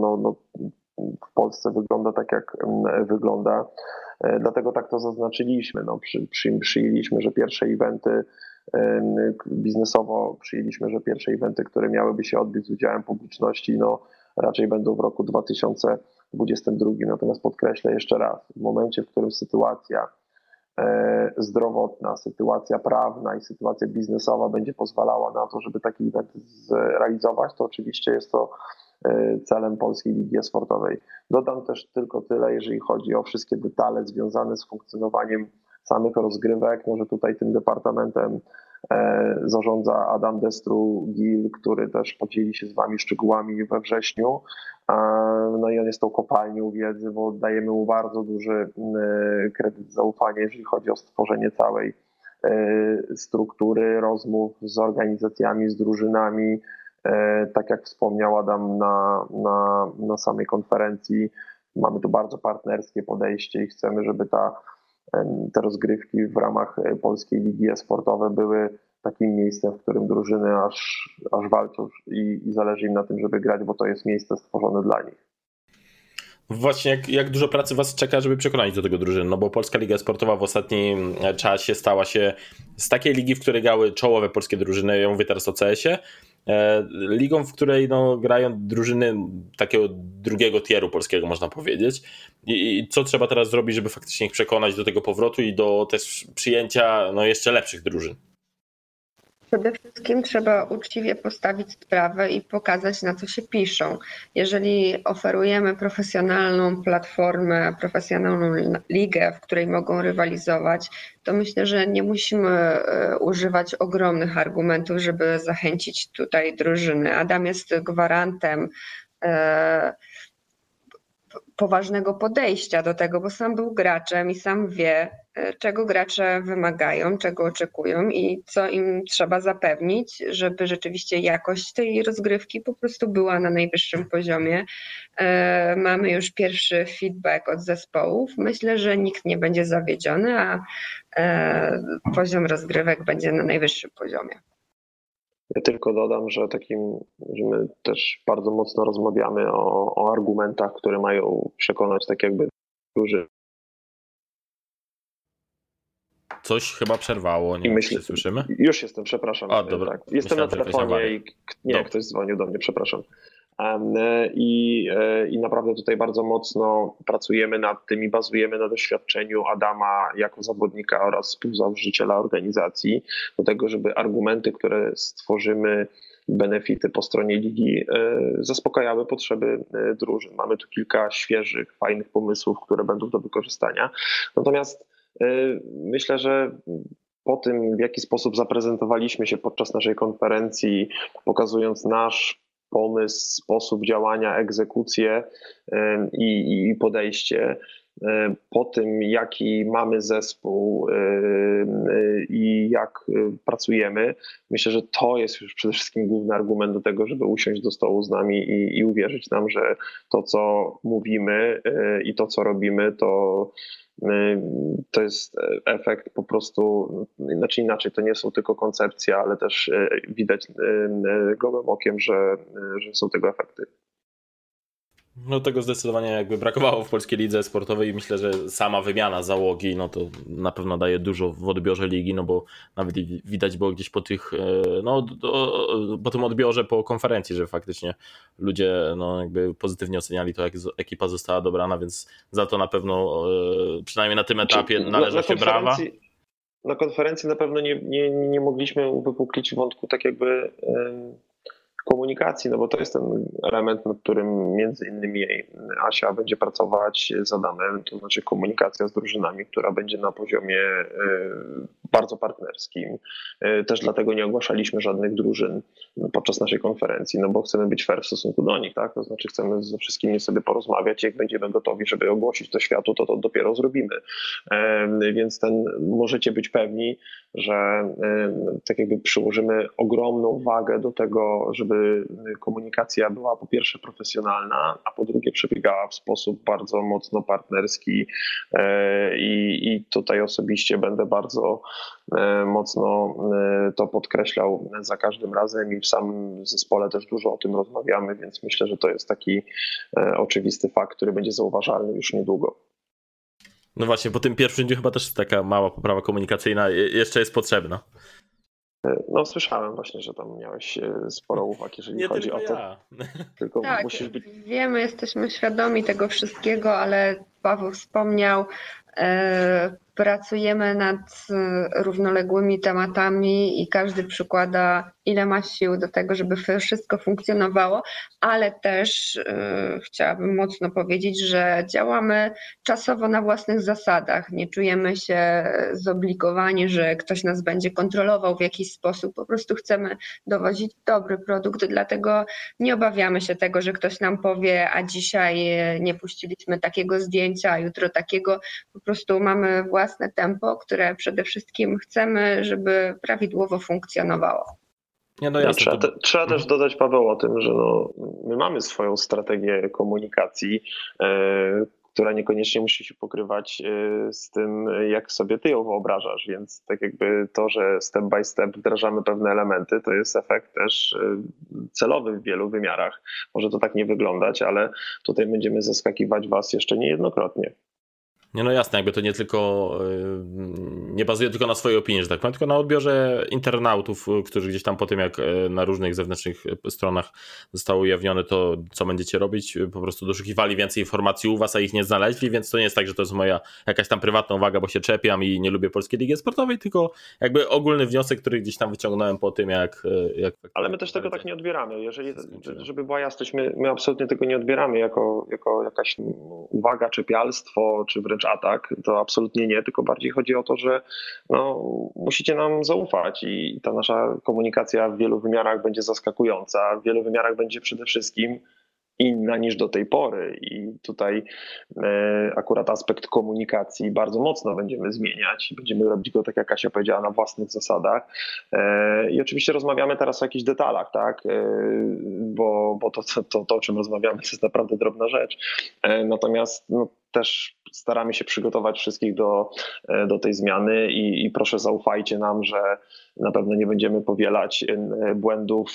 w Polsce wygląda tak, jak wygląda. Dlatego tak to zaznaczyliśmy. Przyjęliśmy, że pierwsze eventy biznesowo które miałyby się odbyć z udziałem publiczności, raczej będą w roku 2022. Natomiast podkreślę jeszcze raz, w momencie, w którym sytuacja zdrowotna, sytuacja prawna i sytuacja biznesowa będzie pozwalała na to, żeby taki event zrealizować, to oczywiście jest to celem Polskiej Ligi Sportowej. Dodam też tylko tyle, jeżeli chodzi o wszystkie detale związane z funkcjonowaniem samych rozgrywek, że tutaj tym departamentem zarządza Adam Destru-Gil, który też podzieli się z Wami szczegółami we wrześniu. No i on jest tą kopalnią wiedzy, bo dajemy mu bardzo duży kredyt zaufania, jeżeli chodzi o stworzenie całej struktury rozmów z organizacjami, z drużynami. Tak jak wspomniał Adam na samej konferencji, mamy tu bardzo partnerskie podejście i chcemy, żeby te rozgrywki w ramach Polskiej Ligi Sportowej były takim miejscem, w którym drużyny aż walczą i zależy im na tym, żeby grać, bo to jest miejsce stworzone dla nich. Właśnie jak dużo pracy Was czeka, żeby przekonać do tego drużyny, no bo Polska Liga Sportowa w ostatnim czasie stała się z takiej ligi, w której grały czołowe polskie drużyny, ja mówię teraz o CS-ie, ligą, w której grają drużyny takiego drugiego tieru polskiego, można powiedzieć. I co trzeba teraz zrobić, żeby faktycznie ich przekonać do tego powrotu i do też przyjęcia jeszcze lepszych drużyn? Przede wszystkim trzeba uczciwie postawić sprawę i pokazać, na co się piszą. Jeżeli oferujemy profesjonalną platformę, profesjonalną ligę, w której mogą rywalizować, to myślę, że nie musimy używać ogromnych argumentów, żeby zachęcić tutaj drużyny. Adam jest gwarantem poważnego podejścia do tego, bo sam był graczem i sam wie, czego gracze wymagają, czego oczekują i co im trzeba zapewnić, żeby rzeczywiście jakość tej rozgrywki po prostu była na najwyższym poziomie. Mamy już pierwszy feedback od zespołów. Myślę, że nikt nie będzie zawiedziony, a poziom rozgrywek będzie na najwyższym poziomie. Ja tylko dodam, że my też bardzo mocno rozmawiamy o argumentach, które mają przekonać tak jakby duży. Coś chyba przerwało, nie wiem, czy słyszymy? Już jestem, przepraszam. A, dobra. Tak. Jestem na telefonie i ktoś dzwonił do mnie, przepraszam. I naprawdę tutaj bardzo mocno pracujemy nad tym i bazujemy na doświadczeniu Adama jako zawodnika oraz współzałożyciela organizacji do tego, żeby argumenty, które stworzymy, benefity po stronie ligi zaspokajały potrzeby drużyn. Mamy tu kilka świeżych, fajnych pomysłów, które będą do wykorzystania. Natomiast myślę, że po tym, w jaki sposób zaprezentowaliśmy się podczas naszej konferencji, pokazując nasz pomysł, sposób działania, egzekucję i podejście, po tym, jaki mamy zespół i jak pracujemy, myślę, że to jest już przede wszystkim główny argument do tego, żeby usiąść do stołu z nami i uwierzyć nam, że to, co mówimy i to, co robimy, to jest efekt po prostu, znaczy inaczej, to nie są tylko koncepcje, ale też widać gołym okiem, że są tego efekty. No tego zdecydowanie jakby brakowało w polskiej lidze sportowej i myślę, że sama wymiana załogi, no to na pewno daje dużo w odbiorze ligi, no bo nawet widać było gdzieś po tych, no po tym odbiorze po konferencji, że faktycznie ludzie no jakby pozytywnie oceniali to, jak ekipa została dobrana, więc za to na pewno przynajmniej na tym etapie należy się brawa. Na konferencji na pewno nie mogliśmy uwypuklić wątku tak jakby komunikacji, no bo to jest ten element, nad którym między innymi Asia będzie pracować z Adamem, to znaczy komunikacja z drużynami, która będzie na poziomie bardzo partnerskim. Też dlatego nie ogłaszaliśmy żadnych drużyn podczas naszej konferencji, no bo chcemy być fair w stosunku do nich, tak? To znaczy chcemy ze wszystkimi sobie porozmawiać, jak będziemy gotowi, żeby ogłosić to światu, to dopiero zrobimy. Więc możecie być pewni, że tak jakby przyłożymy ogromną wagę do tego, żeby komunikacja była po pierwsze profesjonalna, a po drugie przebiegała w sposób bardzo mocno partnerski i tutaj osobiście będę bardzo mocno to podkreślał za każdym razem i w samym zespole też dużo o tym rozmawiamy, więc myślę, że to jest taki oczywisty fakt, który będzie zauważalny już niedługo. No właśnie, po tym pierwszym dniu chyba też taka mała poprawa komunikacyjna jeszcze jest potrzebna. No słyszałem właśnie, że tam miałeś sporo uwag, jeżeli nie chodzi o to. Ja. Tylko tak, musisz być... wiemy, jesteśmy świadomi tego wszystkiego, ale Paweł wspomniał, pracujemy nad równoległymi tematami i każdy przykłada ile ma sił do tego, żeby wszystko funkcjonowało, ale też chciałabym mocno powiedzieć, że działamy czasowo na własnych zasadach. Nie czujemy się zobligowani, że ktoś nas będzie kontrolował w jakiś sposób. Po prostu chcemy dowozić dobry produkt, dlatego nie obawiamy się tego, że ktoś nam powie, a dzisiaj nie puściliśmy takiego zdjęcia, a jutro takiego. Po prostu mamy własne tempo, które przede wszystkim chcemy, żeby prawidłowo funkcjonowało. Nie, no jasne, trzeba też dodać, Paweł, o tym, że my mamy swoją strategię komunikacji, która niekoniecznie musi się pokrywać z tym, jak sobie ty ją wyobrażasz, więc tak jakby to, że step by step wdrażamy pewne elementy, to jest efekt też celowy w wielu wymiarach. Może to tak nie wyglądać, ale tutaj będziemy zaskakiwać was jeszcze niejednokrotnie. Nie, no jasne, jakby to nie bazuje tylko na swojej opinii, że tak powiem, tylko na odbiorze internautów, którzy gdzieś tam po tym, jak na różnych zewnętrznych stronach zostało ujawnione to, co będziecie robić, po prostu doszukiwali więcej informacji u was, a ich nie znaleźli, więc to nie jest tak, że to jest moja jakaś tam prywatna uwaga, bo się czepiam i nie lubię Polskiej Ligi Sportowej, tylko jakby ogólny wniosek, który gdzieś tam wyciągnąłem po tym, jak ale my też tego tak nie odbieramy. Żeby była jasność, my absolutnie tego nie odbieramy jako jakaś uwaga, czepialstwo, czy wręcz atak, to absolutnie nie, tylko bardziej chodzi o to, że musicie nam zaufać i ta nasza komunikacja w wielu wymiarach będzie zaskakująca, w wielu wymiarach będzie przede wszystkim inna niż do tej pory i tutaj akurat aspekt komunikacji bardzo mocno będziemy zmieniać. Będziemy robić go, tak jak Kasia powiedziała, na własnych zasadach i oczywiście rozmawiamy teraz o jakichś detalach, tak? Bo to, o czym rozmawiamy, to jest naprawdę drobna rzecz. Natomiast też staramy się przygotować wszystkich do tej zmiany i proszę zaufajcie nam, że na pewno nie będziemy powielać błędów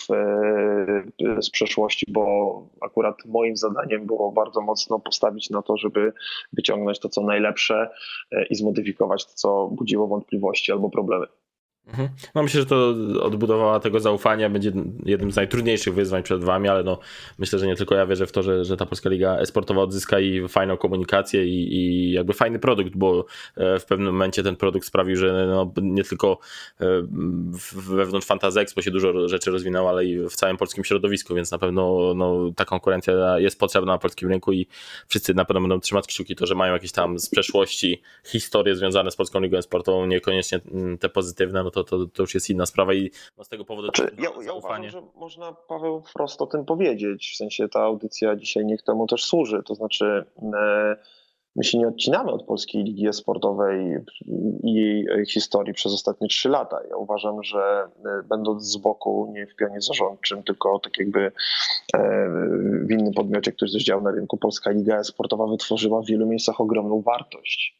z przeszłości, bo akurat moim zadaniem było bardzo mocno postawić na to, żeby wyciągnąć to, co najlepsze i zmodyfikować to, co budziło wątpliwości albo problemy. No myślę, że to odbudowa tego zaufania będzie jednym z najtrudniejszych wyzwań przed wami, ale myślę, że nie tylko ja wierzę w to, że ta Polska Liga Esportowa odzyska i fajną komunikację i jakby fajny produkt, bo w pewnym momencie ten produkt sprawił, że nie tylko wewnątrz Fantasy Expo się dużo rzeczy rozwinęło, ale i w całym polskim środowisku, więc na pewno ta konkurencja jest potrzebna na polskim rynku i wszyscy na pewno będą trzymać kciuki to, że mają jakieś tam z przeszłości historie związane z Polską Ligą Esportową, niekoniecznie te pozytywne, to już jest inna sprawa i z tego powodu... Ja uważam, że można, Paweł, wprost o tym powiedzieć, w sensie ta audycja dzisiaj niech temu też służy, to znaczy my się nie odcinamy od Polskiej Ligi E-Sportowej i jej historii przez ostatnie 3 lata. Ja uważam, że będąc z boku, nie w pionie zarządczym, tylko tak jakby w innym podmiocie, który też działa na rynku, Polska Liga E-Sportowa wytworzyła w wielu miejscach ogromną wartość.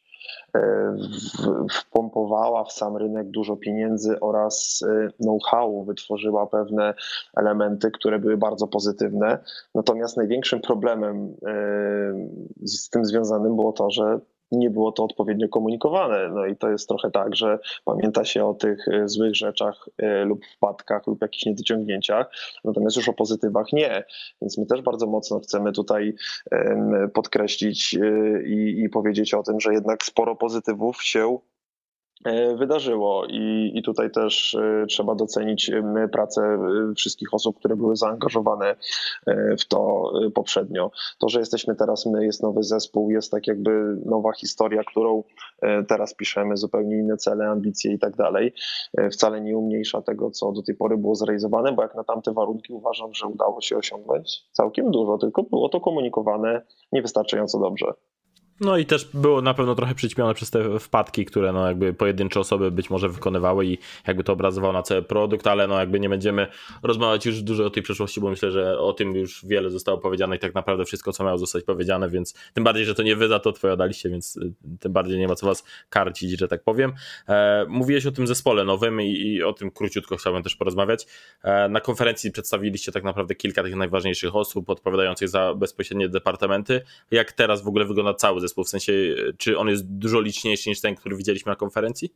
Wpompowała w sam rynek dużo pieniędzy oraz know-how, wytworzyła pewne elementy, które były bardzo pozytywne. Natomiast największym problemem z tym związanym było to, że nie było to odpowiednio komunikowane. No i to jest trochę tak, że pamięta się o tych złych rzeczach lub wpadkach lub jakichś niedociągnięciach, natomiast już o pozytywach nie. Więc my też bardzo mocno chcemy tutaj podkreślić i powiedzieć o tym, że jednak sporo pozytywów się wydarzyło i tutaj też trzeba docenić pracę wszystkich osób, które były zaangażowane w to poprzednio. To, że jesteśmy teraz my, jest nowy zespół, jest tak jakby nowa historia, którą teraz piszemy, zupełnie inne cele, ambicje i tak dalej. Wcale nie umniejsza tego, co do tej pory było zrealizowane, bo jak na tamte warunki uważam, że udało się osiągnąć całkiem dużo, tylko było to komunikowane niewystarczająco dobrze. No i też było na pewno trochę przyćmione przez te wpadki, które no jakby pojedyncze osoby być może wykonywały i jakby to obrazowało na cały produkt, ale no jakby nie będziemy rozmawiać już dużo o tej przeszłości, bo myślę, że o tym już wiele zostało powiedziane i tak naprawdę wszystko, co miało zostać powiedziane, więc tym bardziej, że to nie wy za to odpowiadaliście, więc tym bardziej nie ma co was karcić, że tak powiem. Mówiłeś o tym zespole nowym i o tym króciutko chciałbym też porozmawiać. Na konferencji przedstawiliście tak naprawdę kilka tych najważniejszych osób odpowiadających za bezpośrednie departamenty. Jak teraz w ogóle wygląda cały zespół? W sensie, czy on jest dużo liczniejszy niż ten, który widzieliśmy na konferencji?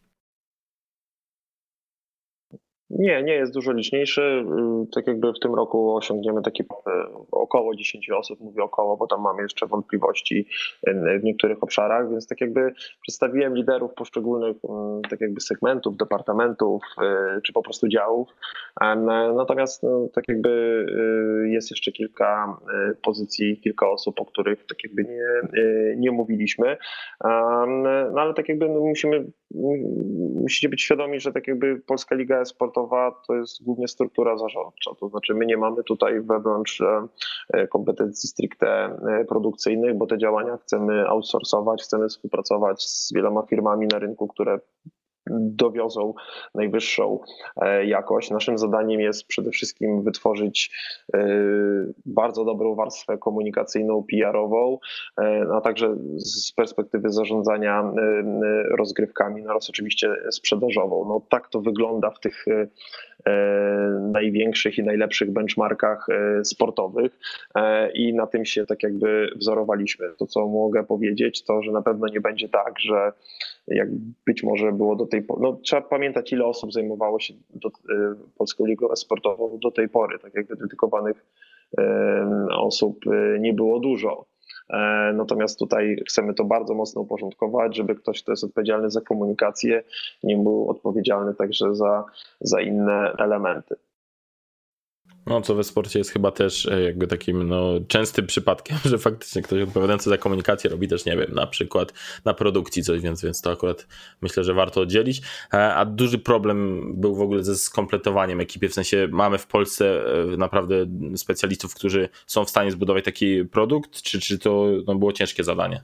Nie jest dużo liczniejszy. Tak jakby w tym roku osiągniemy takie około 10 osób, mówię około, bo tam mamy jeszcze wątpliwości w niektórych obszarach, więc tak jakby przedstawiłem liderów poszczególnych tak jakby segmentów, departamentów czy po prostu działów. Natomiast tak jakby jest jeszcze kilka pozycji, kilka osób, o których tak jakby nie mówiliśmy. No ale tak jakby musicie być świadomi, że tak jakby Polska Liga E-Sportowa to jest głównie struktura zarządcza, to znaczy my nie mamy tutaj wewnątrz kompetencji stricte produkcyjnych, bo te działania chcemy outsourcować, chcemy współpracować z wieloma firmami na rynku, które dowiozą najwyższą jakość. Naszym zadaniem jest przede wszystkim wytworzyć bardzo dobrą warstwę komunikacyjną, PR-ową, a także z perspektywy zarządzania rozgrywkami, no oraz oczywiście sprzedażową. No tak to wygląda w tych największych i najlepszych benchmarkach sportowych i na tym się tak jakby wzorowaliśmy. To, co mogę powiedzieć, to, że na pewno nie będzie tak, że jak być może było do tej pory, no trzeba pamiętać, ile osób zajmowało się Polską Ligą E-Sportową do tej pory, tak jakby dedykowanych osób nie było dużo. Natomiast tutaj chcemy to bardzo mocno uporządkować, żeby ktoś, kto jest odpowiedzialny za komunikację, nie był odpowiedzialny także za inne elementy. No, co we sporcie jest chyba też jakby takim częstym przypadkiem, że faktycznie ktoś odpowiadający za komunikację robi też, nie wiem, na przykład na produkcji coś, więc to akurat myślę, że warto oddzielić. A duży problem był w ogóle ze skompletowaniem ekipy, w sensie mamy w Polsce naprawdę specjalistów, którzy są w stanie zbudować taki produkt, czy to było ciężkie zadanie?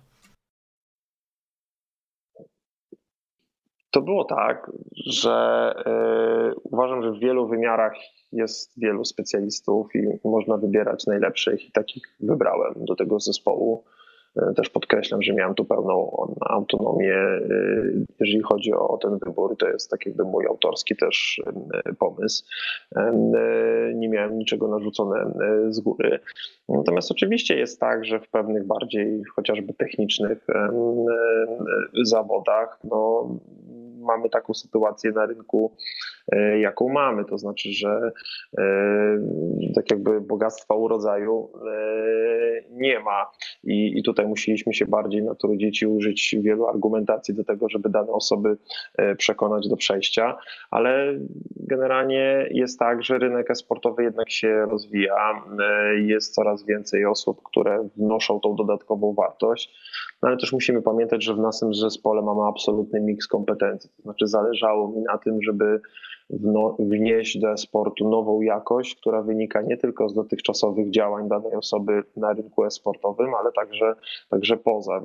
To było tak, że uważam, że w wielu wymiarach jest wielu specjalistów i można wybierać najlepszych i takich wybrałem do tego zespołu. Też podkreślam, że miałem tu pełną autonomię, jeżeli chodzi o ten wybór. To jest tak jakby mój autorski też pomysł. Nie miałem niczego narzucone z góry. Natomiast oczywiście jest tak, że w pewnych bardziej chociażby technicznych zawodach mamy taką sytuację na rynku, jaką mamy. To znaczy, że tak jakby bogactwa urodzaju nie ma i tutaj musieliśmy się bardziej natrudzić i użyć wielu argumentacji do tego, żeby dane osoby przekonać do przejścia, ale generalnie jest tak, że rynek e-sportowy jednak się rozwija, jest coraz więcej osób, które wnoszą tą dodatkową wartość, no ale też musimy pamiętać, że w naszym zespole mamy absolutny miks kompetencji, to znaczy zależało mi na tym, żeby wnieść do e-sportu nową jakość, która wynika nie tylko z dotychczasowych działań danej osoby na rynku e-sportowym, ale także poza,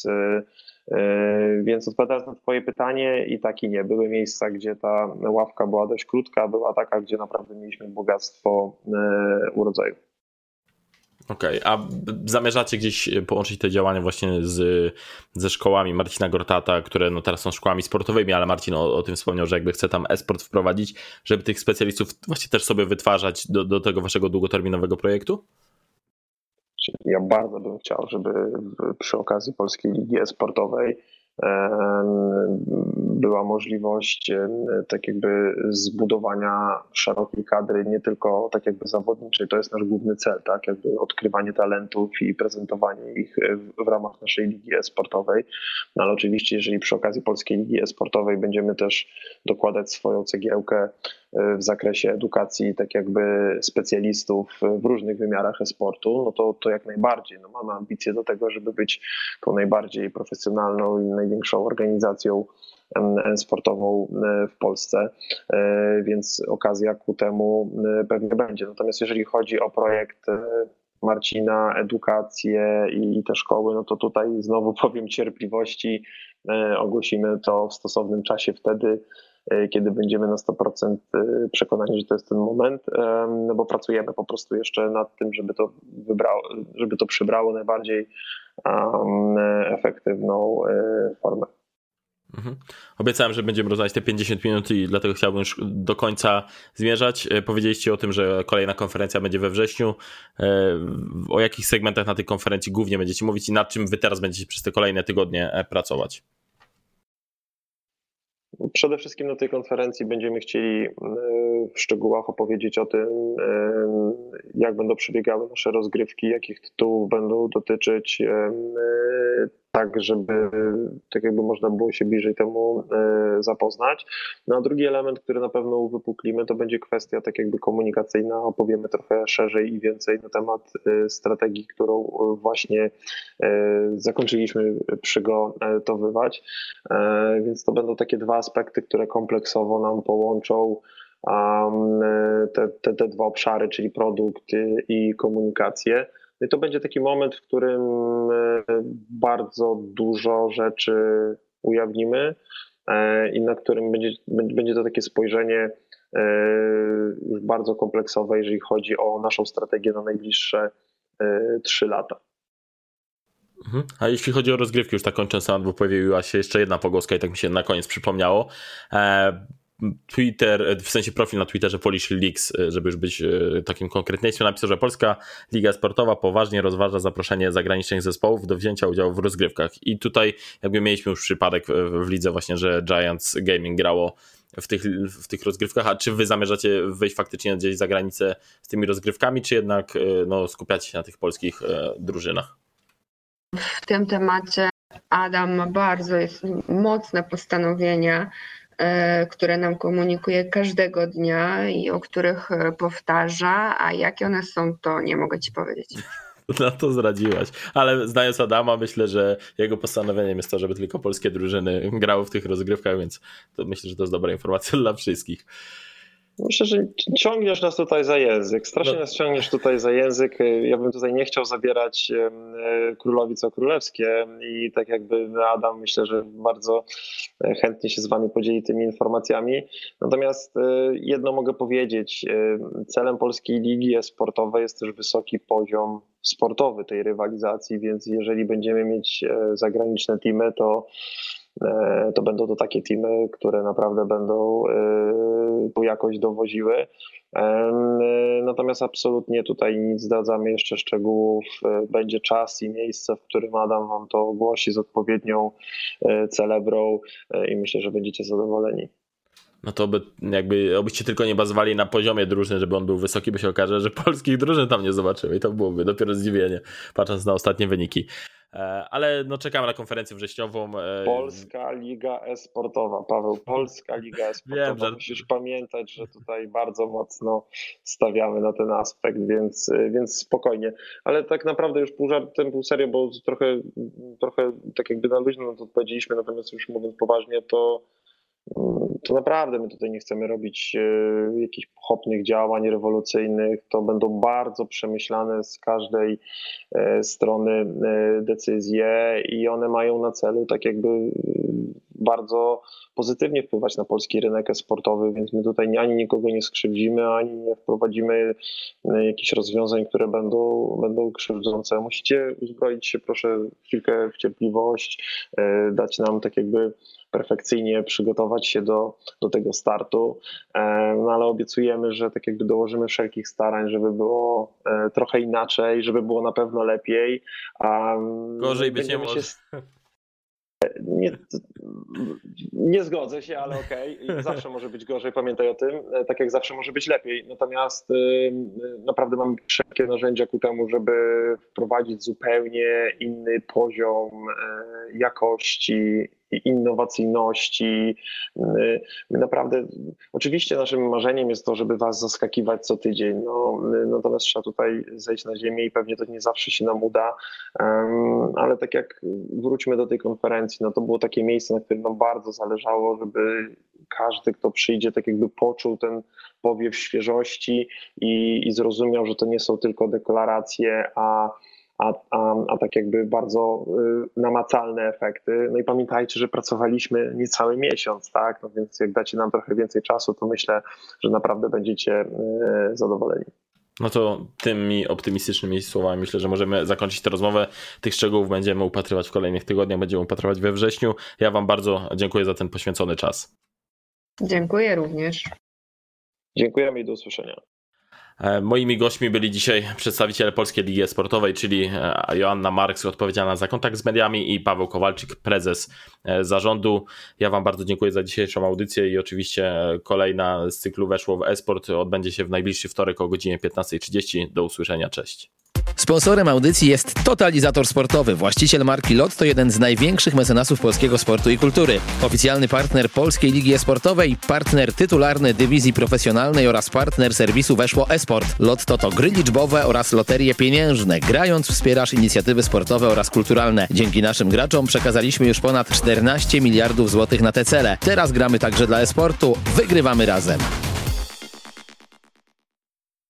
więc odpowiadając na twoje pytanie, i tak i nie. Były miejsca, gdzie ta ławka była dość krótka, była taka, gdzie naprawdę mieliśmy bogactwo urodzaju. Okej, a zamierzacie gdzieś połączyć te działania właśnie ze szkołami Marcina Gortata, które no teraz są szkołami sportowymi, ale Marcin o tym wspomniał, że jakby chce tam e-sport wprowadzić, żeby tych specjalistów właśnie też sobie wytwarzać do tego waszego długoterminowego projektu? Ja bardzo bym chciał, żeby przy okazji Polskiej Ligi E-Sportowej była możliwość tak jakby zbudowania szerokiej kadry, nie tylko tak jakby zawodniczej, to jest nasz główny cel, tak, jakby odkrywanie talentów i prezentowanie ich w ramach naszej ligi e-sportowej, no ale oczywiście jeżeli przy okazji Polskiej Ligi E-Sportowej będziemy też dokładać swoją cegiełkę w zakresie edukacji tak jakby specjalistów w różnych wymiarach e-sportu, no to jak najbardziej. No mamy ambicje do tego, żeby być tą najbardziej profesjonalną i największą organizacją sportową w Polsce, więc okazja ku temu pewnie będzie. Natomiast jeżeli chodzi o projekt Marcina, edukację i te szkoły, no to tutaj znowu powiem cierpliwości, ogłosimy to w stosownym czasie wtedy, kiedy będziemy na 100% przekonani, że to jest ten moment, no bo pracujemy po prostu jeszcze nad tym, żeby to przybrało najbardziej efektywną formę. Obiecałem, że będziemy rozmawiać te 50 minut i dlatego chciałbym już do końca zmierzać. Powiedzieliście o tym, że kolejna konferencja będzie we wrześniu. O jakich segmentach na tej konferencji głównie będziecie mówić i nad czym wy teraz będziecie przez te kolejne tygodnie pracować? Przede wszystkim na tej konferencji będziemy chcieli w szczegółach opowiedzieć o tym, jak będą przebiegały nasze rozgrywki, jakich tytułów będą dotyczyć, tak żeby tak jakby można było się bliżej temu zapoznać. No a drugi element, który na pewno uwypuklimy, to będzie kwestia tak jakby komunikacyjna, opowiemy trochę szerzej i więcej na temat strategii, którą właśnie zakończyliśmy przygotowywać, więc to będą takie dwa aspekty, które kompleksowo nam połączą te dwa obszary, czyli produkt i komunikację. I to będzie taki moment, w którym bardzo dużo rzeczy ujawnimy i na którym będzie to takie spojrzenie już bardzo kompleksowe, jeżeli chodzi o naszą strategię na najbliższe 3 lata. A jeśli chodzi o rozgrywki, już tak kończąc temat, bo pojawiła się jeszcze jedna pogłoska i tak mi się na koniec przypomniało. Twitter, w sensie profil na Twitterze Polish Leagues, żeby już być takim konkretniejszym, napisał, że Polska Liga Sportowa poważnie rozważa zaproszenie zagranicznych zespołów do wzięcia udziału w rozgrywkach. I tutaj jakby mieliśmy już przypadek w lidze właśnie, że Giants Gaming grało w tych rozgrywkach, a czy wy zamierzacie wyjść faktycznie gdzieś za granicę z tymi rozgrywkami, czy jednak skupiacie się na tych polskich drużynach? W tym temacie Adam ma bardzo mocne postanowienia, które nam komunikuje każdego dnia i o których powtarza, a jakie one są, to nie mogę ci powiedzieć. No to zdradziłaś, ale znając Adama, myślę, że jego postanowieniem jest to, żeby tylko polskie drużyny grały w tych rozgrywkach, więc to myślę, że to jest dobra informacja dla wszystkich. Myślę, że ciągniesz nas tutaj za język, strasznie nas ciągniesz tutaj za język. Ja bym tutaj nie chciał zabierać królowi co królewskie i tak jakby Adam, myślę, że bardzo chętnie się z wami podzieli tymi informacjami. Natomiast jedno mogę powiedzieć, celem Polskiej Ligi E-Sportowej jest też wysoki poziom sportowy tej rywalizacji, więc jeżeli będziemy mieć zagraniczne teamy, to będą to takie teamy, które naprawdę będą tą jakość dowoziły. Natomiast absolutnie tutaj nic zdradzamy jeszcze szczegółów. Będzie czas i miejsce, w którym Adam wam to ogłosi z odpowiednią celebrą i myślę, że będziecie zadowoleni. No to obyście tylko nie bazowali na poziomie drużyny, żeby on był wysoki, bo się okaże, że polskich drużyn tam nie zobaczyły i to byłoby dopiero zdziwienie, patrząc na ostatnie wyniki. Ale czekamy na konferencję wrześniową. Polska Liga E-Sportowa, Paweł, Polska Liga E-Sportowa. Wiem, że musisz pamiętać, że tutaj bardzo mocno stawiamy na ten aspekt, więc spokojnie. Ale tak naprawdę już pół żartem, pół serio, bo trochę tak jakby na luźno na to odpowiedzieliśmy, natomiast już mówiąc poważnie, to to naprawdę my tutaj nie chcemy robić jakichś pochopnych działań rewolucyjnych. To będą bardzo przemyślane z każdej strony decyzje i one mają na celu tak jakby bardzo pozytywnie wpływać na polski rynek e-sportowy, więc my tutaj ani nikogo nie skrzywdzimy, ani nie wprowadzimy jakichś rozwiązań, które będą krzywdzące. Musicie uzbroić się proszę chwilkę w cierpliwość, dać nam tak jakby perfekcyjnie przygotować się do tego startu, no ale obiecujemy, że tak jakby dołożymy wszelkich starań, żeby było trochę inaczej, żeby było na pewno lepiej. Gorzej być nie może. Nie zgodzę się, ale okej. Zawsze może być gorzej, pamiętaj o tym, tak jak zawsze może być lepiej. Natomiast naprawdę mamy wszelkie narzędzia ku temu, żeby wprowadzić zupełnie inny poziom jakości i innowacyjności. My naprawdę, oczywiście naszym marzeniem jest to, żeby was zaskakiwać co tydzień, natomiast trzeba tutaj zejść na ziemię i pewnie to nie zawsze się nam uda, ale tak jak wróćmy do tej konferencji, no to było takie miejsce, na którym nam bardzo zależało, żeby każdy, kto przyjdzie, tak jakby poczuł ten powiew świeżości i zrozumiał, że to nie są tylko deklaracje, a tak jakby bardzo namacalne efekty. No i pamiętajcie, że pracowaliśmy niecały miesiąc, tak? No więc jak dacie nam trochę więcej czasu, to myślę, że naprawdę będziecie zadowoleni. No to tymi optymistycznymi słowami myślę, że możemy zakończyć tę rozmowę. Tych szczegółów będziemy upatrywać w kolejnych tygodniach, będziemy upatrywać we wrześniu. Ja wam bardzo dziękuję za ten poświęcony czas. Dziękuję również. Dziękujemy i do usłyszenia. Moimi gośćmi byli dzisiaj przedstawiciele Polskiej Ligi Sportowej, czyli Joanna Marks, odpowiedzialna za kontakt z mediami, i Paweł Kowalczyk, prezes zarządu. Ja wam bardzo dziękuję za dzisiejszą audycję i oczywiście kolejna z cyklu Weszło w e-sport odbędzie się w najbliższy wtorek o godzinie 15:30. Do usłyszenia, cześć. Sponsorem audycji jest Totalizator Sportowy, właściciel marki Lotto, jeden z największych mecenasów polskiego sportu i kultury. Oficjalny partner Polskiej Ligi Sportowej, partner tytularny dywizji profesjonalnej oraz partner serwisu Weszło eSport. Lotto to gry liczbowe oraz loterie pieniężne. Grając wspierasz inicjatywy sportowe oraz kulturalne. Dzięki naszym graczom przekazaliśmy już ponad 14 miliardów złotych na te cele. Teraz gramy także dla e-sportu. Wygrywamy razem.